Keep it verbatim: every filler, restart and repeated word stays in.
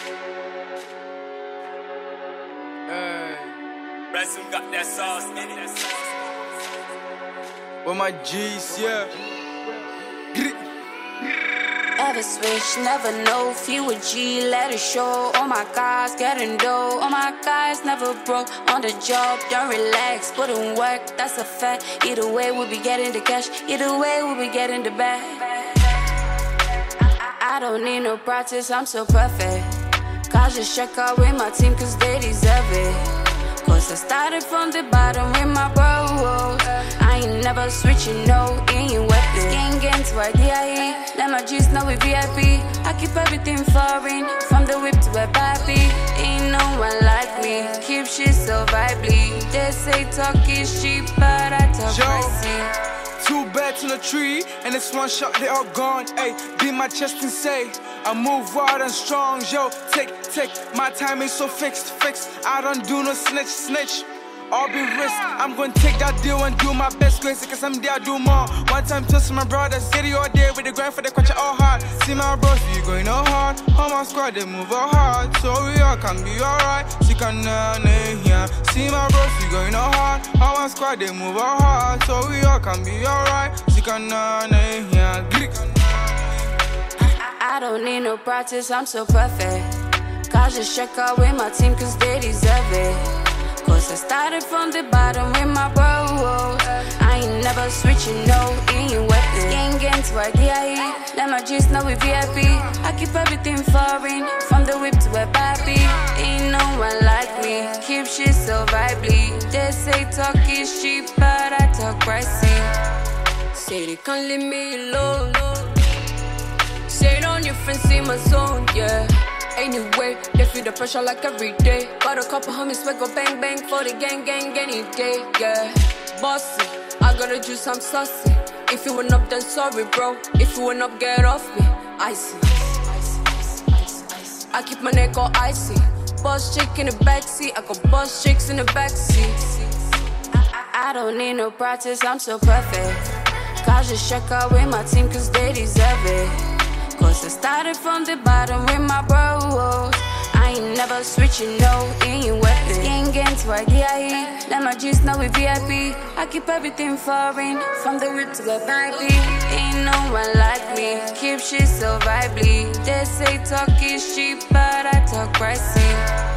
Ransom got that sauce in it. With my G's, yeah. Ever switch, never know. Few a G, let it show. All my guys getting dough. All my guys never broke. On the job, don't relax. Put in work, that's a fact. Either way, we'll be getting the cash. Either way, we'll be getting the bag. I don't need no practice, I'm so perfect. Cause just check out with my team, cause they deserve it. Cause I started from the bottom with my bros. I ain't never switching, no, ain't weapon. Gang gang to I D I E. Let my G's know we V I P. I keep everything foreign, from the whip to a baby. Ain't no one like me, keep shit so vibely. They say talk is cheap, but I talk pricey. Two bats on a tree, and it's one shot, they all gone. Ayy, beat my chest and say, I move wild and strong. Yo, take, take, my time is so fixed, fixed. I don't do no snitch, snitch. All be risk, I'm gonna take that deal and do my best. Cause someday I do more. One time toast my brother, city all day with the grind for the culture all hard. See my bros, we going all hard. All my squad, they move all hard. So we all can be alright. See can here. See my bros, we going all hard. All my squad, they move all hard. So we all can be alright. See can here. I don't need no practice, I'm so perfect. Cause just check out with my team, cause they deserve it. Cause I started from the bottom with my bros. I ain't never switching, no, ain't weapon. Gang gang to I D I E. Let my G's know we V I P. I keep everything foreign, from the whip to a baby. Ain't no one like me, keep shit so vibely. They say talk is cheap, but I talk pricey. Say they can't leave me alone. Say don't you fancy my zone, yeah. Anyway, they feel the pressure like every day. Got a couple homies we go bang bang for the gang gang any day, yeah. Bossy, I gotta do some saucy. If you went up, then sorry, bro. If you went up, get off me. Icy, I keep my neck all icy. Boss chick in the backseat, I got boss chicks in the backseat. I don't need no practice, I'm so perfect. Cause just check out with my team, cause they deserve it. Cause I started from the bottom with my bros. I ain't never switching, no, ain't weapon. Gang gang to I D I E. Let my G's know we V I P. I keep everything foreign, from the whip to a baby. Ain't no one like me, keep shit so vibely. They say talk is cheap, but I talk pricey.